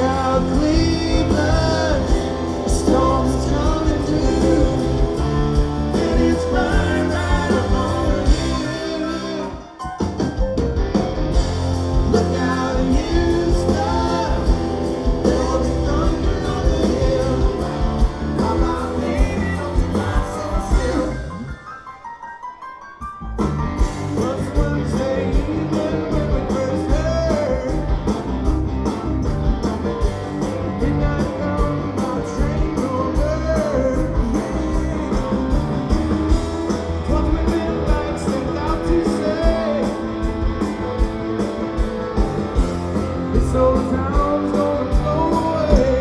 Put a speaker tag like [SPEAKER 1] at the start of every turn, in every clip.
[SPEAKER 1] out Cleveland, a storm's coming through, and it's burning right up on you. Look out Houston, there'll be thunder on the hill. How about maybe don't you mind so still? Was Wednesday evening when we first heard midnight come, our train over. 'Twas with midnight sent out to say this old town's gonna blow away.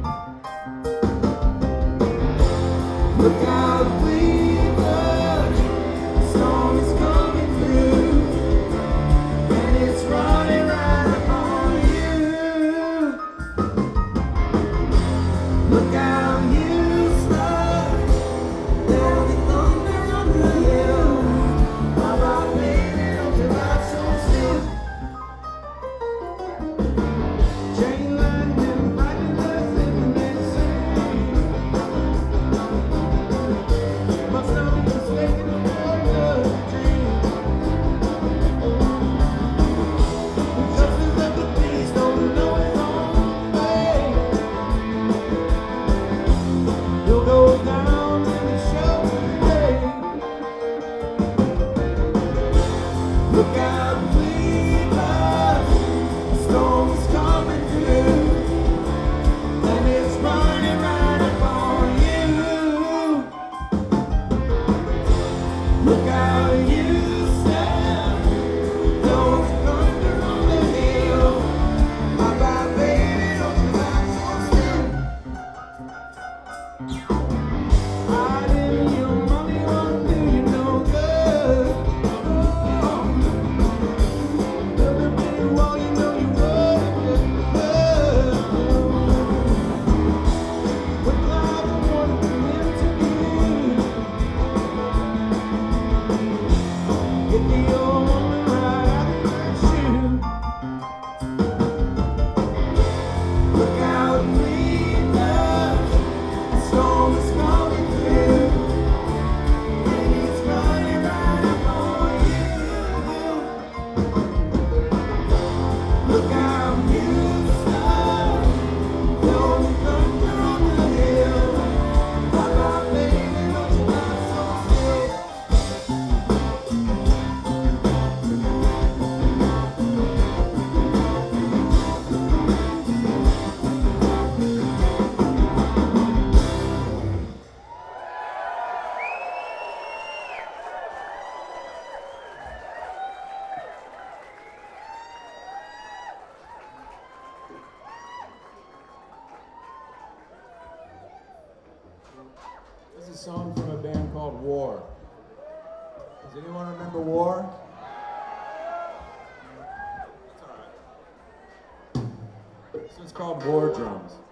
[SPEAKER 1] Look out, Cleveland, the storm is coming through, and it's running right up on you. Look out, Houston, there'll be thunder on the hill. How about baby, don't you ride so still? Chain lightning, lightning does it missing. Must not be mistaken for the dream. The justice of the peace don't know his own way. He'll go down in the show today. Look out, Cleveland, the storm's coming through, and it's running right up on you. Look out, Houston, there'll be thunder on the hill. How about baby, don't you ride so still? Hiding your money won't do you no good. Building me a wall, you know you would. With clouds of water coming to you, get the old woman right out of my shoe. Look out, Cleveland, the storm is coming through, and it's running right up on you. Look out, Houston, there'll be thunder on the hill. How about baby, don't you ride so still?
[SPEAKER 2] This is a song from a band called War. Does anyone remember War? That's all right. This one's called War Drums.